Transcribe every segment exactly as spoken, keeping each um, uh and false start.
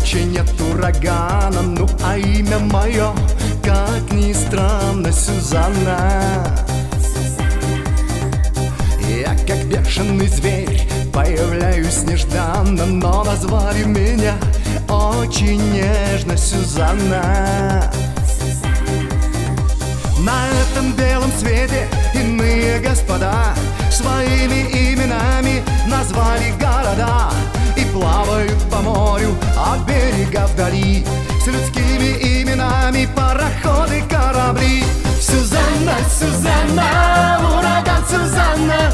ночи нет урагана. Ну а имя мое, как ни странно, Сюзанна. Я как бешеный зверь появляюсь нежданно, но назвали меня очень нежно Сюзанна. На этом белом свете иные господа своими именами назвали города и плавают по морю от берега вдали с людскими именами пароходы, корабли. Сюзанна, Сюзанна, ураган Сюзанна,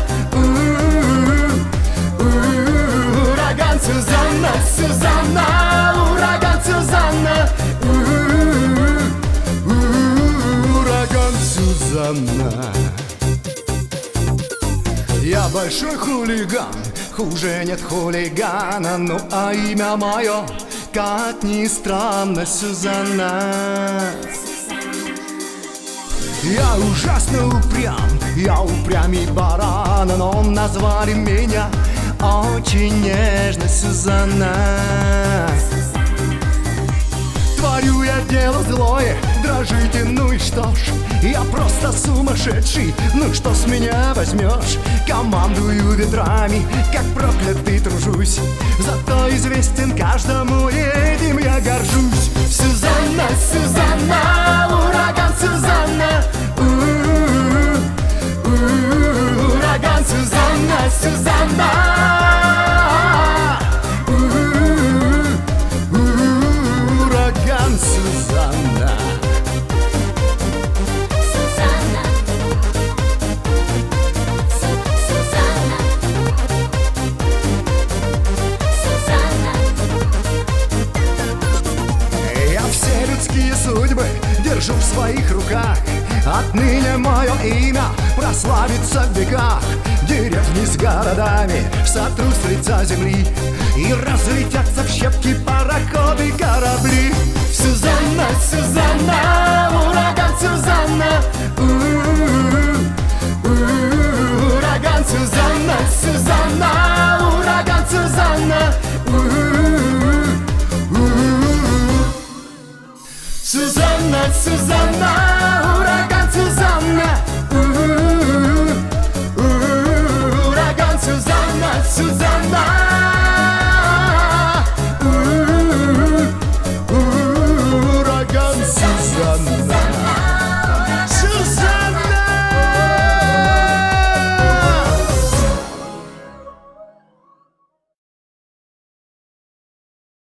у-у-у, ураган Сюзанна, Сюзанна, ураган Сюзанна, у-у-у, ураган Сюзанна. Я большой хулиган, хуже нет хулигана. Ну а имя мое, как ни странно, Сюзанна. Я ужасно упрям, я упрямый баран, но назвали меня очень нежно Сюзанна. Творю я дело злое, дрожите, ну и что ж, я просто сумасшедший, ну что с меня возьмешь? Командую ветрами, как проклятый тружусь, зато известен каждому, и этим я горжусь. Сюзанна, Сюзанна, ураган Сюзанна, у-у-у, ураган Сюзанна, Сюзанна, у-у-у, ураган Сюзанна. Людские судьбы держу в своих руках. Отныне мое имя прославится в веках. Деревни с городами сотру с лица земли, и разлетятся в щепки пароходы, корабли. Сюзанна, Сюзанна, ураган Сюзанна,